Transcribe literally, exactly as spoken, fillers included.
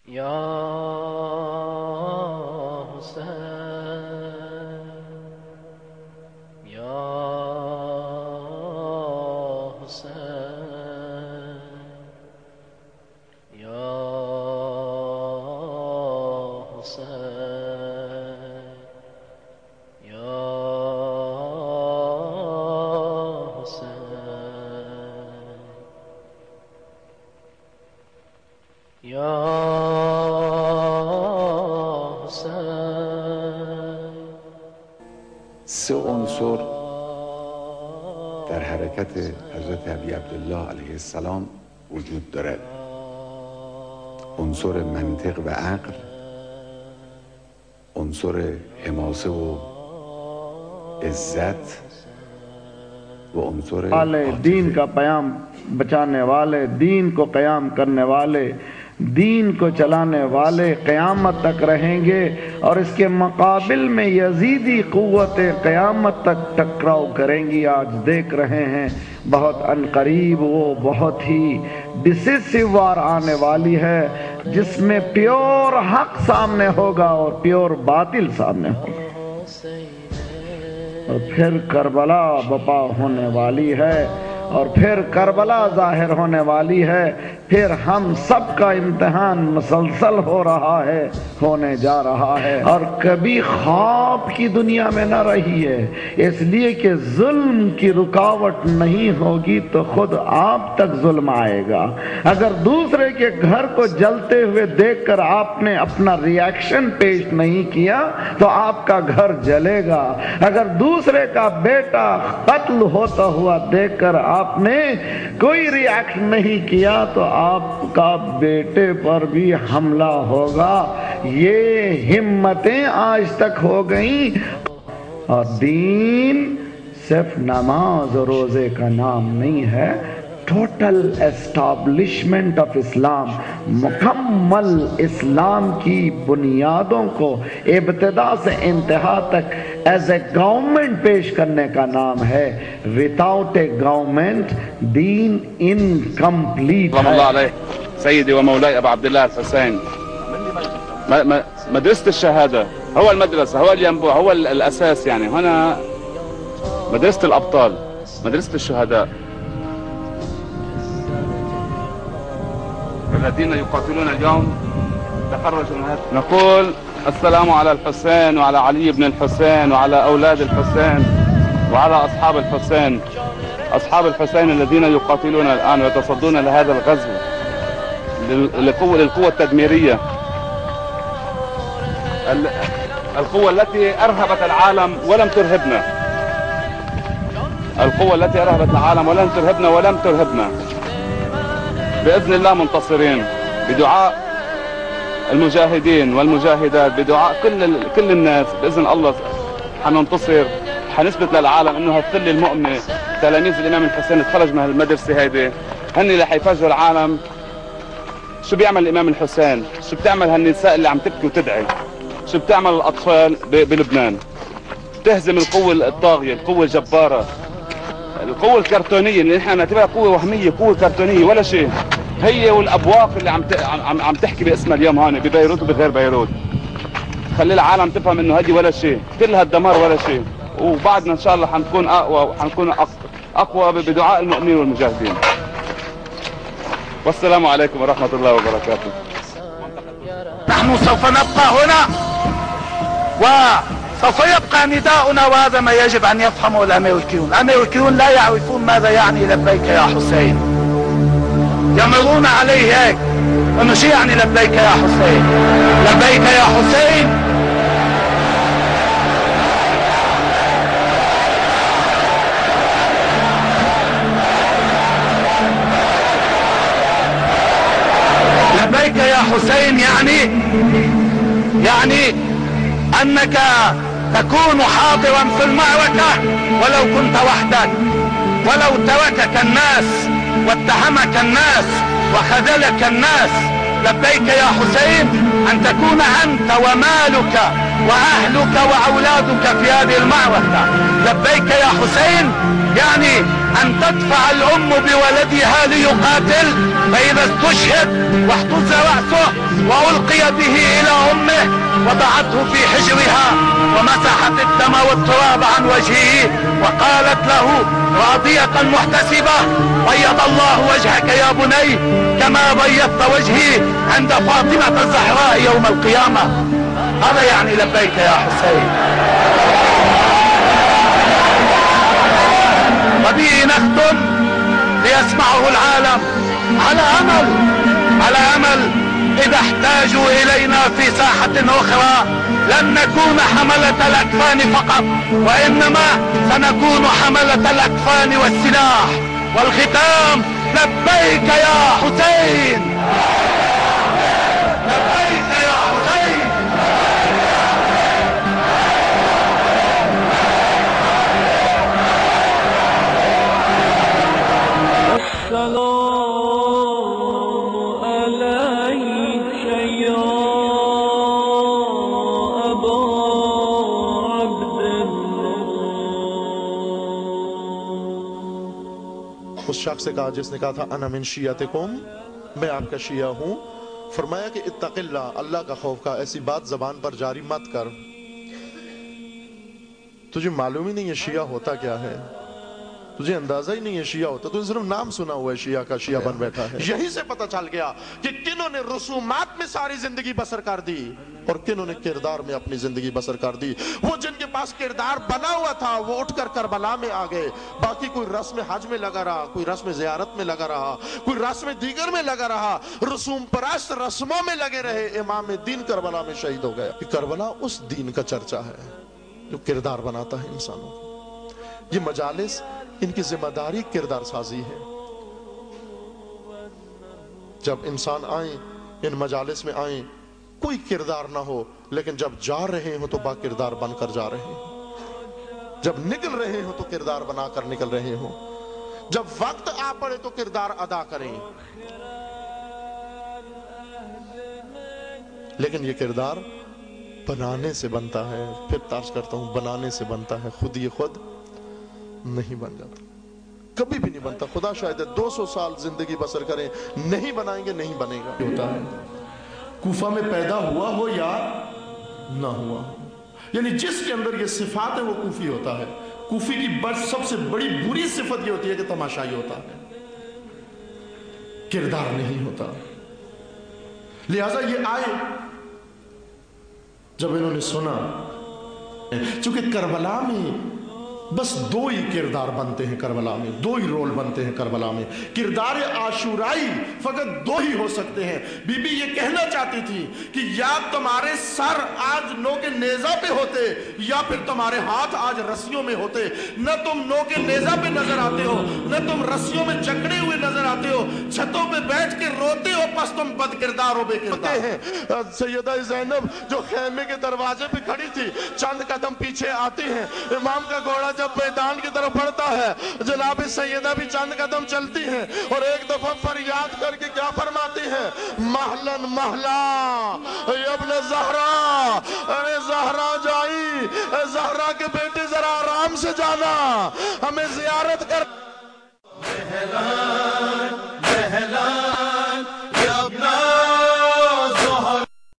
يا حسين يا حسين يا حسين يا حسين يا سه عنصر در حرکت حضرت ابی عبدالله علیه السلام وجود دارد: عنصر منطق و عقل، عنصر حماسه و عزت و عنصر वाले दीन का प्याम बचाने वाले, दीन को क़याम करने वाले, दीन को चलाने वाले क़यामत तक रहेंगे। और इसके मुकाबिल में यजीदी क़ुव्वतें क़यामत तक टकराव करेंगी। आज देख रहे हैं बहुत अनकरीब वो बहुत ही डिसिसिव वार आने वाली है, जिसमें प्योर हक सामने होगा और प्योर बातिल सामने होगा। और फिर करबला बपा होने वाली है, और फिर करबला जाहिर होने वाली है। फिर हम सब का इम्तिहान मुसलसल हो रहा है, होने जा रहा है। और कभी ख्वाब की दुनिया में न रही है, इसलिए कि जुल्म की रुकावट नहीं होगी तो खुद आप तक जुल्म आएगा। अगर दूसरे के घर को जलते हुए देखकर आपने अपना रिएक्शन पेश नहीं किया तो आपका घर जलेगा। अगर दूसरे का बेटा कत्ल होता हुआ देखकर आपने कोई रिएक्शन नहीं किया तो आपका बेटे पर भी हमला होगा। ये हिम्मतें आज तक हो गई। और दीन सिर्फ नमाज और रोजे का नाम नहीं है, टोटल एस्टैब्लिशमेंट ऑफ इस्लाम, मुकम्मल इस्लाम की बुनियादों को इब्तिदा से इंतहा तक एज ए गवर्नमेंट पेश करने का नाम है। विदाउट ए गवर्नमेंट दीन इनकम्प्लीट है। سيدي ومولاي أبو عبد الله الحسين، مدرسة الشهادة هو المدرسة، هو الينبوع، هو الأساس. يعني هنا مدرسة الأبطال، مدرسة الشهداء الذين يقاتلون اليوم تخرجوا من هذا. نقول السلام على الحسين وعلى علي بن الحسين وعلى أولاد الحسين وعلى أصحاب الحسين، أصحاب الحسين الذين يقاتلون الآن ويتصدون لهذا الغزو للقوة للقوة التدميرية، القوة التي أرهبت العالم ولم ترهبنا، القوة التي أرهبت العالم ولم ترهبنا ولم ترهبنا. بإذن الله منتصرين بدعاء المجاهدين والمجاهدات، بدعاء كل كل الناس. بإذن الله حننتصر، حنثبت للعالم إنه هالثلة المؤمنة تلاميذ الإمام الحسين تخرج من المدرسة هيدي، هن اللي حيفرجوا العالم شو بيعمل الإمام الحسين، شو بتعمل هالنساء اللي عم تبكي وتدعي، شو بتعمل الأطفال بلبنان. تهزم القوة الطاغية، القوة الجبارة، القوة الكرتونية اللي نحن نعتبرها قوة وهمية، قوة كرتونية ولا شيء. هي والأبواق اللي عم عم عم تحكي باسمها اليوم هون ببيروت وبغير بيروت. خلي العالم تفهم إنه هذه ولا شيء، كل هالدمار ولا شيء. وبعدنا إن شاء الله حنكون أقوى وحنكون أقوى بدعاء المؤمنين والمجاهدين. والسلام عليكم ورحمة الله وبركاته. نحن سوف نبقى هنا وسوف يبقى نداؤنا، وهذا ما يجب أن يفهمه الأمريكيون. الأمريكيون لا يعرفون ماذا يعني لبيك يا حسين، يمرون عليه هيك انه شو يعني لبيك يا حسين. لبيك يا حسين لبيك يا حسين يعني يعني انك تكون حاضرا في المعركة ولو كنت وحدك، ولو تركك الناس واتهمك الناس وخذلك الناس. لبيك يا حسين أن تكون أنت ومالك وأهلك وأولادك في هذه المعركة. لبيك يا حسين يعني أن تدفع الأم بولدها ليقاتل، فإذا استشهد واحتز رأسه وألقي بيده إلى أمه وضعته في حجرها ومسحت الدم والتراب عن وجهه وقالت له راضية محتسبة بيض الله وجهك يا بني كما بيضت وجهي عند فاطمة الزهراء يوم القيامة. هذا يعني لبيك يا حسين. وبه نختم ليسمعه العالم على أمل على أمل إذا احتاجوا إلينا في ساحة أخرى لن نكون حملة الأكفان فقط وإنما سنكون حملة الأكفان والسلاح. والختام لبيك يا حسين لبيك يا حسين. اس شخص سے کہا جس نے کہا تھا انا من شیعتکم، میں آپ کا شیعہ ہوں، فرمایا کہ اتق اللہ، اللہ کا خوف کا، ایسی بات زبان پر جاری مت کر، تجھے معلوم ہی نہیں ہے شیعہ ہوتا کیا ہے، تجھے اندازہ ہی نہیں ہے شیعہ ہوتا، تو صرف نام سنا ہوا ہے شیعہ کا، شیعہ بن بیٹھا ہے۔ یہیں سے پتہ چل گیا کہ کنہوں نے رسومات میں ساری زندگی بسر کر دی اور کنہوں نے کردار میں اپنی زندگی بسر کر دی۔ وہ جن کے پاس کردار بنا ہوا تھا وہ اٹھ کر کربلا میں آ گئے، باقی کوئی رسم حج میں لگا رہا، کوئی رسم زیارت میں لگا رہا، کوئی رسم دیگر میں لگا رہا، رسوم پرست رسموں میں لگے رہے۔ امام دین کربلا میں شہید ہو گیا۔ کربلا اس دین کا چرچا ہے جو کردار بناتا ہے انسانوں کو۔ یہ مجالس ان کی ذمہ داری کردار سازی ہے۔ جب انسان آئیں ان مجالس میں آئیں کوئی کردار نہ ہو، لیکن جب جا رہے ہوں تو با کردار بن کر جا رہے ہیں، جب نکل رہے ہوں تو کردار بنا کر نکل رہے ہوں، جب وقت آ پڑے تو کردار ادا کریں۔ لیکن یہ کردار بنانے سے بنتا ہے، پھر ترس کرتا ہوں بنانے سے بنتا ہے، خود یہ خود نہیں بن جاتا، کبھی بھی نہیں بنتا۔ خدا شاید ہے دو سو سال زندگی بسر کریں، نہیں بنائیں گے نہیں بنے گا۔ ہوتا ہے کوفہ میں پیدا ہوا ہو یا نہ ہوا ہو، یعنی جس کے اندر یہ صفات ہے وہ کوفی ہوتا ہے۔ کوفی کی سب سے بڑی بری صفت یہ ہوتی ہے کہ تماشائی ہوتا ہے، کردار نہیں ہوتا۔ لہٰذا یہ آئے جب انہوں نے سنا، چونکہ کربلا میں بس دو ہی کردار بنتے ہیں، کربلا میں دو ہی رول بنتے ہیں، کربلا میں کردار عاشورائی فقط دو ہی ہو سکتے ہیں۔ بی بی یہ کہنا چاہتی تھی کہ یا تمہارے سر آج نو کے نیزہ پہ ہوتے یا پھر تمہارے ہاتھ آج رسیوں میں ہوتے، نہ تم نو کے نیزہ پہ نظر آتے ہو، نہ تم رسیوں میں جکڑے ہوئے نظر آتے ہو، چھتوں پہ بیٹھ کے روتے ہو، پس تم بد کردار ہو، بے کردار ہیں۔ سیدہ زینب جو خیمے کے دروازے پہ کھڑی تھی چند قدم پیچھے آتی ہیں، امام کا گھوڑا جب میدان کی طرف بڑھتا ہے جناب سیدہ بھی چند قدم چلتی ہیں اور ایک دفعہ فریاد کر کے کیا فرماتی ہیں؟ محلن محلا ابن زہرا، اے زہرا جائی، اے زہرا کے بیٹے ذرا آرام سے جانا،